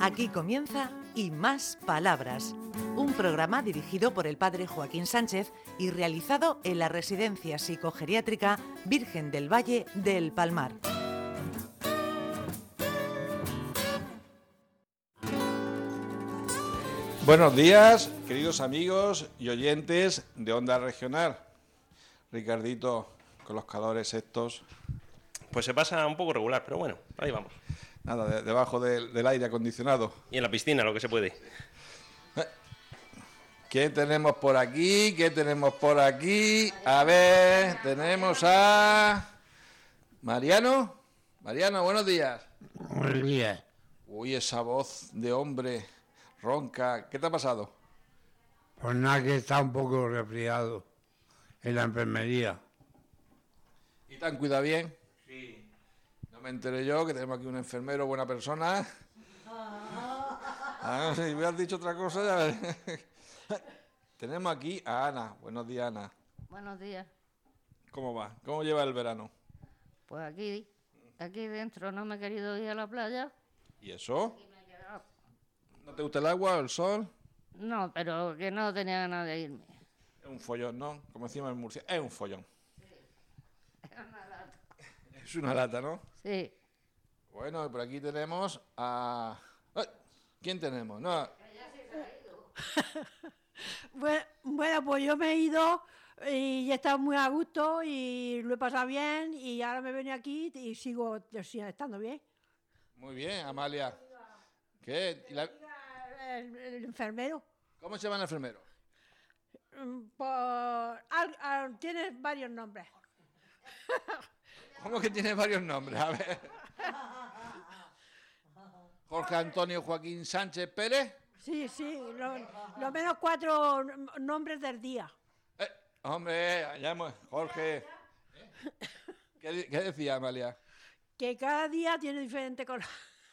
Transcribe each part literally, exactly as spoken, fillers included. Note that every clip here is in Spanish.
Aquí comienza Y Más Palabras, un programa dirigido por el padre Joaquín Sánchez y realizado en la Residencia Psicogeriátrica Virgen del Valle del Palmar. Buenos días, queridos amigos y oyentes de Onda Regional. Ricardito, con los calores estos... Pues se pasa un poco regular, pero bueno, ahí vamos. Nada, de, debajo del, del aire acondicionado. Y en la piscina, lo que se puede. ¿Qué tenemos por aquí? ¿Qué tenemos por aquí? A ver, tenemos a... Mariano. Mariano, buenos días. Buenos días. Uy, esa voz de hombre ronca. ¿Qué te ha pasado? Pues nada, que está un poco resfriado en la enfermería. ¿Y te han cuidado bien? Sí. No me enteré yo, que tenemos aquí un enfermero, buena persona. Ah, si me has dicho otra cosa, ya ves. Tenemos aquí a Ana. Buenos días, Ana. Buenos días. ¿Cómo va? ¿Cómo lleva el verano? Pues aquí, aquí dentro no me he querido ir a la playa. ¿Y eso? Y me he quedado. ¿No te gusta el agua o el sol? No, pero que no tenía ganas de irme. Es un follón, ¿no? Como decimos en Murcia, es un follón. Es una lata. Es una lata, ¿no? Sí. Bueno, y por aquí tenemos a... ¡Ay! ¿Quién tenemos? No. Bueno, bueno, pues yo me he ido y he estado muy a gusto y lo he pasado bien y ahora me vengo aquí y sigo, sigo estando bien. Muy bien, Amalia. ¿Qué? ¿Y la- El, el enfermero. ¿Cómo se llama el enfermero? Mm, Por, al- al- tiene varios nombres. ¿Cómo que tiene varios nombres? A ver. Jorge Antonio Joaquín Sánchez Pérez. Sí, sí, lo, lo menos cuatro nombres del día. Eh, hombre, allá hemos- Jorge. ¿Qué, di- qué decía Amalia? Que cada día tiene diferente color.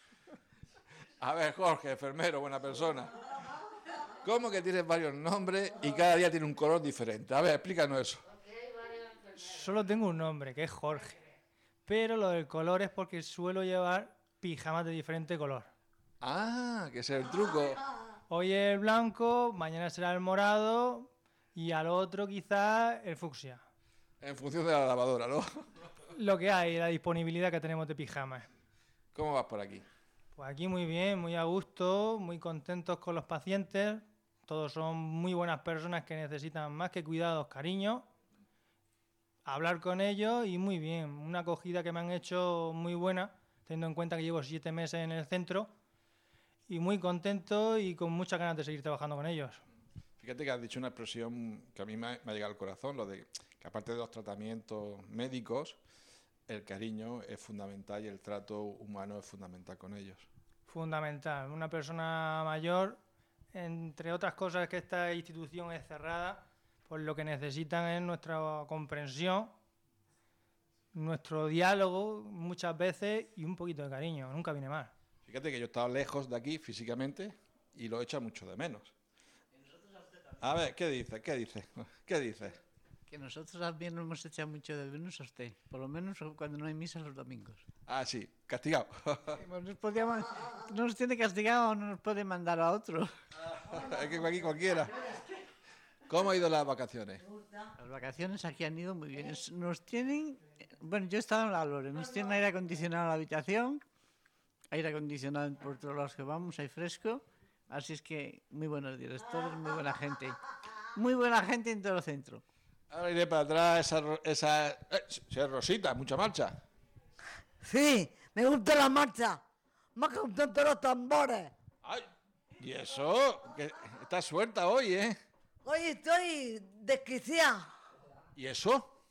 A ver, Jorge, enfermero, buena persona. ¿Cómo que tienes varios nombres y cada día tiene un color diferente? A ver, explícanos eso. Solo tengo un nombre, que es Jorge. Pero lo del color es porque suelo llevar pijamas de diferente color. Ah, que ese es el truco. Hoy es el blanco, mañana será el morado y al otro quizás el fucsia. En función de la lavadora, ¿no? Lo que hay, la disponibilidad que tenemos de pijamas. ¿Cómo vas por aquí? Pues aquí muy bien, muy a gusto, muy contentos con los pacientes. Todos son muy buenas personas que necesitan más que cuidados, cariño. Hablar con ellos y muy bien. Una acogida que me han hecho muy buena, teniendo en cuenta que llevo siete meses en el centro. Y muy contento y con muchas ganas de seguir trabajando con ellos. Fíjate que has dicho una expresión que a mí me ha, me ha llegado al corazón, lo de que aparte de los tratamientos médicos, el cariño es fundamental y el trato humano es fundamental con ellos. Fundamental. Una persona mayor, entre otras cosas que esta institución es cerrada, pues lo que necesitan es nuestra comprensión, nuestro diálogo muchas veces y un poquito de cariño. Nunca viene mal. Fíjate que yo he estado lejos de aquí físicamente y lo echo mucho de menos. A ver, ¿qué dice? ¿Qué dice? ¿Qué dice? Que nosotros también nos hemos echado mucho de menos a usted, por lo menos cuando no hay misa los domingos. Ah, sí, castigado. Pues nos, podíamos, no nos tiene castigado o no nos puede mandar a otro. Es que aquí cualquiera. ¿Cómo han ido las vacaciones? Las vacaciones aquí han ido muy bien. Es- Nos tienen, bueno, yo he estado en la Lore, nos tienen aire acondicionado en la habitación, aire acondicionado por todos lados que vamos, hay fresco, así es que muy buenos directores, muy buena gente. Muy buena gente en todo el centro. Ahora iré para atrás, esa... ro- esa eh, sí, Rosita, mucha marcha. Sí, me gusta la marcha. Más contentos los tambores. Ay, ¿y eso? Que está suelta hoy, ¿eh? Hoy estoy desquiciada ¿Y eso?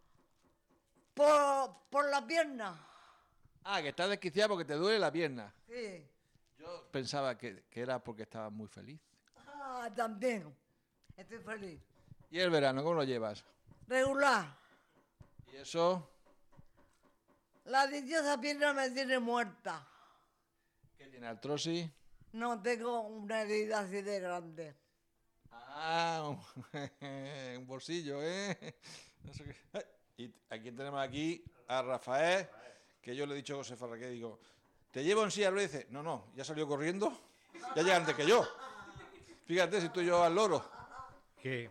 por, por la pierna. Ah, que estás desquiciada porque te duele la pierna. Sí. Yo pensaba que, que era porque estabas muy feliz. Ah, también. Estoy feliz. ¿Y el verano, cómo lo llevas? Regular. ¿Y eso? La dichosa pierna me tiene muerta. ¿Qué tiene artrosis? No tengo una herida así de grande. Ah, un, un bolsillo, ¿eh? No sé qué. Y aquí tenemos aquí a Rafael, que yo le he dicho a José Farraqué, digo, Te llevo en silla de ruedas y dice, no, no, ya salió corriendo, ya llega antes que yo. Fíjate si estoy yo al loro. ¿Qué?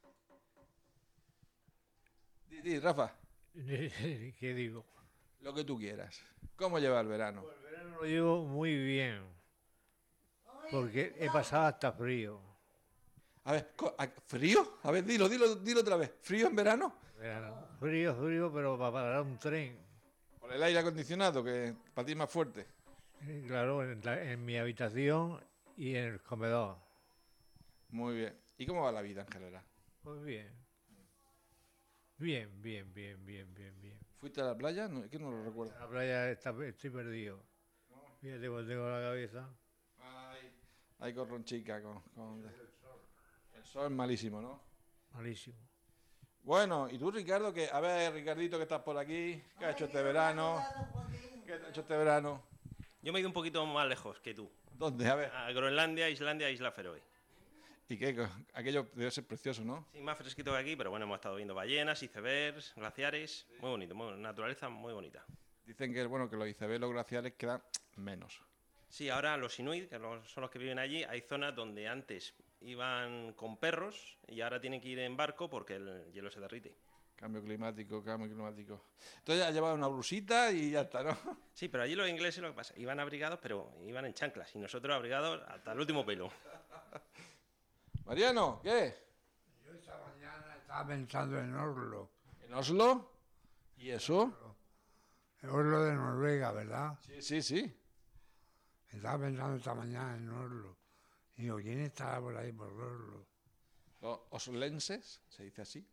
Di, di, Rafa, ¿Qué digo? lo que tú quieras. ¿Cómo lleva el verano? El verano lo llevo muy bien, porque he pasado hasta frío. A ver, co- a- ¿frío? A ver, dilo, dilo, dilo otra vez. ¿Frío en verano? Verano. Frío, frío, pero para parar un tren. Por el aire acondicionado, que para ti es más fuerte. Eh, Claro, en, la- en mi habitación y en el comedor. Muy bien. ¿Y cómo va la vida en general? Pues bien. Bien, bien, bien, bien, bien, bien. ¿Fuiste a la playa? No, es que no lo recuerdo. En la playa está, estoy perdido. Fíjate cómo tengo la cabeza. Ay, ay corronchica. Con, con... El sol es malísimo, ¿no? Malísimo. Bueno, ¿y tú, Ricardo? Que, a ver, Ricardito, que estás por aquí. ¿Qué has hecho este verano? ¿Qué has hecho este verano? Yo me he ido un poquito más lejos que tú. ¿Dónde? A ver. A Groenlandia, Islandia, Isla Feroe. ¿Y qué? Aquello debe ser precioso, ¿no? Sí, más fresquito que aquí, pero bueno, hemos estado viendo ballenas, icebergs, glaciares. Muy bonito, muy, naturaleza muy bonita. Dicen que, bueno, que los icebergs, los glaciares quedan menos. Sí, ahora los inuit, que los- son los que viven allí, hay zonas donde antes iban con perros y ahora tienen que ir en barco porque el hielo se derrite. Cambio climático, cambio climático. Entonces has llevado una blusita y ya está, ¿no? Sí, pero allí los ingleses lo que pasa, iban abrigados, pero iban en chanclas y nosotros abrigados hasta el último pelo. Mariano, ¿qué? Yo esta mañana estaba pensando en Oslo. ¿En Oslo? ¿Y eso? En Oslo de Noruega, ¿verdad? Sí, sí, sí. Estaba pensando esta mañana en Oslo. Digo, ¿quién estará por ahí por Oslo? Los oslenses, se dice así.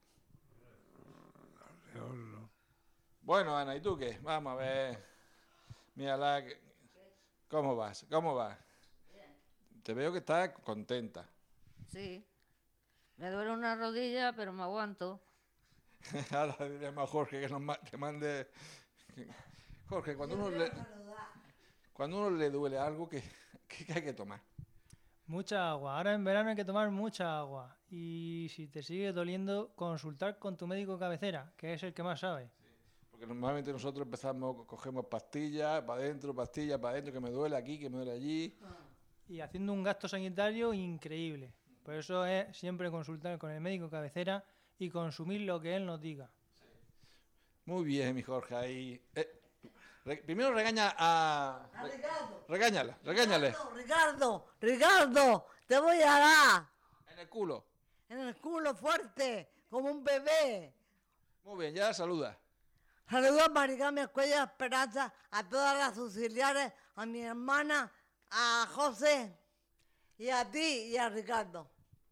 De Oslo. Bueno, Ana, ¿y tú qué? Vamos a ver. Mírala. que- ¿Cómo vas? ¿Cómo vas? Te veo que estás contenta. Sí. Me duele una rodilla, pero me aguanto. Ahora diremos a Jorge que nos ma- te mande. Jorge, cuando uno le, cuando uno le duele algo, ¿qué, qué hay que tomar? Mucha agua. Ahora en verano hay que tomar mucha agua. Y si te sigue doliendo, consultar con tu médico cabecera, que es el que más sabe. Porque normalmente nosotros empezamos, cogemos pastillas, para adentro, pastillas, para adentro, que me duele aquí, que me duele allí. Y haciendo un gasto sanitario increíble. Por eso es siempre consultar con el médico cabecera y consumir lo que él nos diga. Muy bien, mi Jorge, ahí. Eh, re- primero regaña a. A Ricardo. Regáñala, regáñale. Ricardo, Ricardo, Ricardo, te voy a dar En el culo. en el culo fuerte, como un bebé. Muy bien, ya saluda. Saludos a Maricame Escuella Esperanza, a todas las auxiliares, a mi hermana, a José, y a ti y a Ricardo.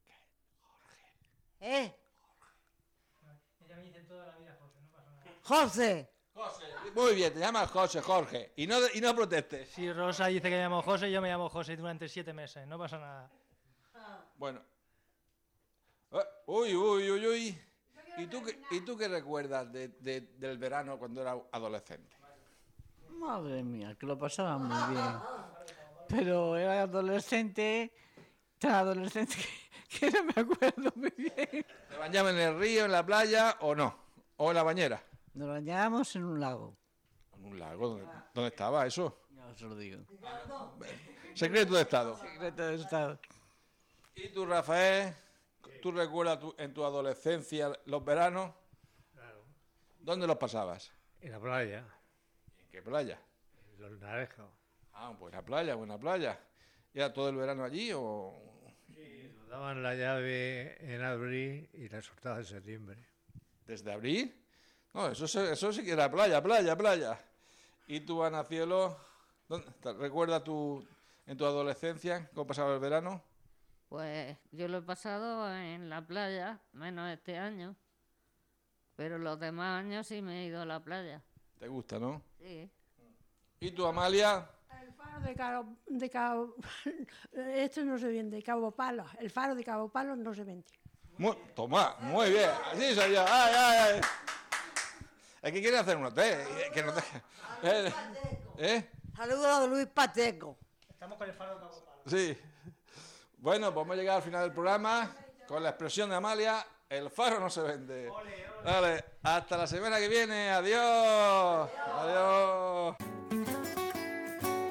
¿Eh? Ella me dice toda la vida, José, no pasa nada. José. José, muy bien, te llamas José, Jorge. Y no, y no protestes. Si Rosa dice que me llamo José, yo me llamo José durante siete meses, no pasa nada. Bueno. Eh, Uy, uy, uy, uy. ¿Y tú qué, y tú qué recuerdas de- de- del verano cuando eras adolescente? Madre mía, que lo pasaba muy bien. Pero era adolescente, tan adolescente que, que no me acuerdo muy bien. ¿Te bañabas en el río, en la playa o no? ¿O en la bañera? Nos bañábamos en un lago, En un lago. ¿Dónde, dónde estaba eso? ya os lo digo. Secreto de Estado. Secreto de Estado. ¿Y tú, Rafael? ¿Tú recuerdas tu- en tu adolescencia los veranos? Claro. ¿Dónde los pasabas? En la playa. ¿En qué playa? En los Naranjos. Ah, pues la playa, buena playa. ¿Y era todo el verano allí o...? Nos daban la llave en abril y la soltaban en septiembre. ¿Desde abril? No, eso, se- eso sí que era playa, playa, playa. ¿Y tú, Ana Cielo? ¿Dónde- te ¿Recuerdas tu, en tu adolescencia cómo pasaba el verano? Pues yo lo he pasado en la playa, menos este año. Pero los demás años sí me he ido a la playa. ¿Te gusta, no? Sí. ¿Y tú, Amalia? El faro de Cabo, de Cabo esto no se vende, Cabo Palo. El faro de Cabo Palo no se vende. Muy, toma, muy bien. Así soy yo. Ay, ay, ay. Es que quieren hacer un hotel. eh, Que no te... ¿Eh? ¿Eh? Saludos a Luis Pacheco. Estamos con el faro de Cabo Palo. Sí. Bueno, pues hemos llegado al final del programa con la expresión de Amalia, el faro no se vende. Vale, hasta la semana que viene. Adiós. Adiós.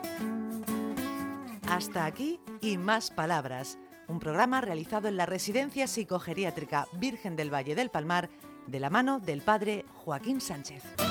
Hasta aquí Y Más Palabras, un programa realizado en la Residencia Psicogeriátrica Virgen del Valle del Palmar de la mano del padre Joaquín Sánchez.